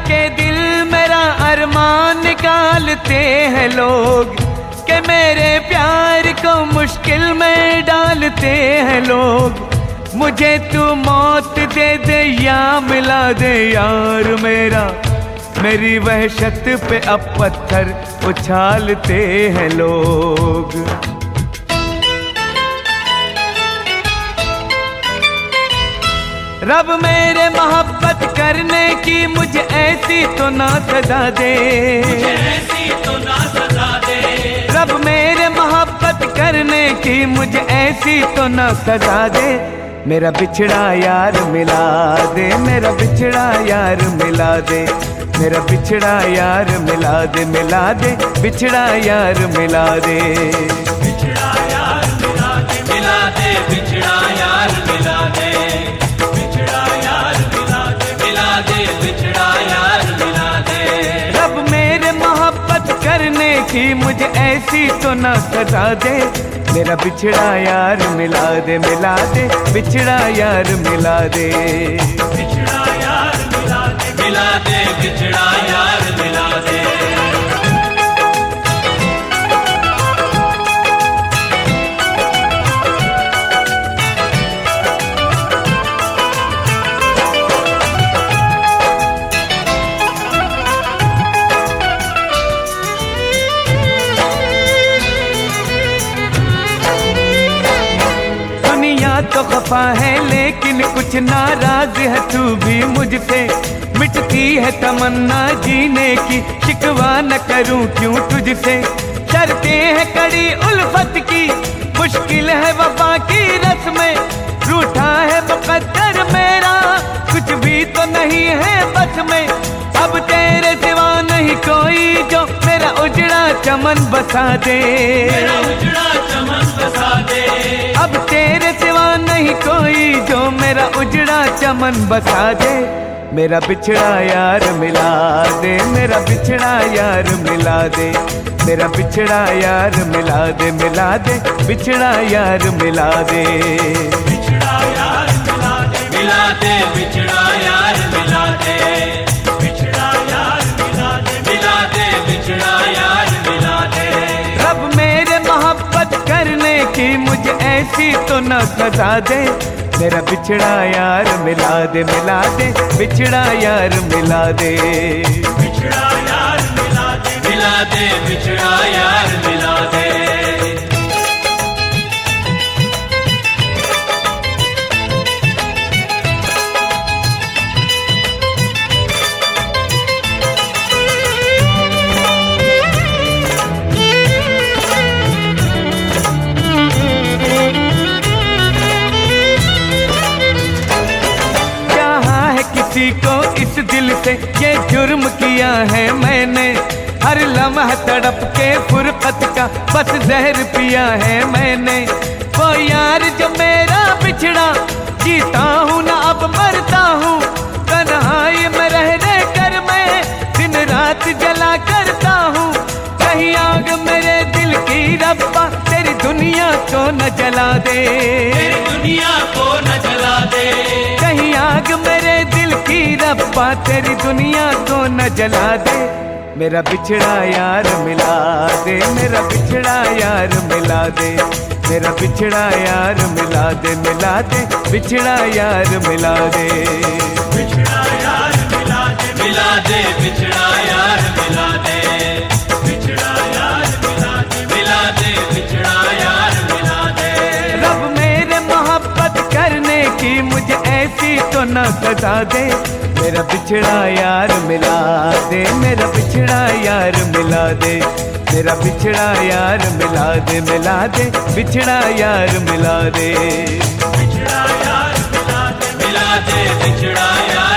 के दिल मेरा अरमान निकालते हैं लोग, कि मेरे प्यार को मुश्किल में डालते हैं लोग। मुझे तू मौत दे दे या मिला दे यार मेरा, मेरी वहशत पे अब पत्थर उछालते हैं लोग। रब मेरे मोहब्बत करने की मुझे ऐसी तो ना सजा दे, मुझे ऐसी तो ना सजा दे। रब मेरे मोहब्बत करने की मुझे ऐसी तो ना सजा दे। मेरा बिछड़ा यार मिला दे, मेरा बिछड़ा यार मिला दे, मेरा बिछड़ा यार मिला दे, मिला दे बिछड़ा यार मिला दे। बिछड़ा यार मिला दे, मिला दे बिछड़ा यार मिला दे। बिछड़ा यार मिला दे, मिला दे बिछड़ा यार मिला दे। रब मेरे मोहब्बत करने की मुझे ऐसी तो ना सजा दे। मेरा बिछड़ा यार मिला दे, मिला दे बिछड़ा यार मिला दे। बिछड़ा यार मिला दे, मिला दे बिछड़ा यार मिला दे। तो खफा है लेकिन कुछ नाराज है तू भी मुझसे, मिटती है तमन्ना जीने की, शिकवा न करूं क्यों तुझसे। शर्तें हैं कड़ी उल्फत की, मुश्किल है वफा की रस्में, रूठा है मुकद्दर मेरा, कुछ भी तो नहीं है बस में। अब तेरे सिवा नहीं कोई जो मेरा उजड़ा चमन बसा दे, मेरा उजड़ा चमन बसा दे। अब तेरे सिवा नहीं कोई जो मेरा उजड़ा चमन बसा दे। मेरा बिछड़ा यार मिला दे, मेरा बिछड़ा यार मिला दे, मेरा बिछड़ा यार मिला दे, मिला दे बिछड़ा यार मिला दे। बिछड़ा यार मिला दे, मिला दे बिछड़ा यार मिला दे। बिछड़ा यार मिला दे, मिला दे बिछड़ा यार मिला दे। रब मेरे मोहब्बत करने की मुझे ऐसी तो न सजा दे। मेरा बिछड़ा यार मिला दे, मिला दे बिछड़ा यार मिला दे। बिछड़ा यार मिला दे, मिला दे बिछड़ा यार मिला दे। किसी को इस दिल से ये जुर्म किया है मैंने, हर लम्हा तड़प के फुरकत का बस जहर पिया है मैंने। वो यार जो मेरा बिछड़ा, जीता हूँ ना अब मरता हूँ, तन्हाई में रह कर मैं दिन रात जला करता हूँ। कहीं आग मेरे दिल की रब्बा तेरी दुनिया को न जला दे, तेरी दुनिया को न जला दे। कहीं आग मेरे दिल की रब्बा तेरी दुनिया को न जला दे। मेरा बिछड़ा यार मिला दे, मेरा बिछड़ा यार मिला दे, मेरा बिछड़ा यार मिला दे, मिला दे बिछड़ा यार मिला दे। बिछड़ा यार मिला दे, मिला दे बिछड़ा यार मिला दे। बिछड़ा यार मिला दे, मिला दे बिछड़ा यार मिला दे। रब मेरे मोहब्बत करने की मुझे ऐसी तो न सजा दे। मेरा बिछड़ा यार मिला दे, मेरा बिछड़ा यार मिला दे, मेरा बिछड़ा यार मिला दे, मिला दे बिछड़ा यार मिला दे। बिछड़ा यार मिला दे, मिला दे बिछड़ा यार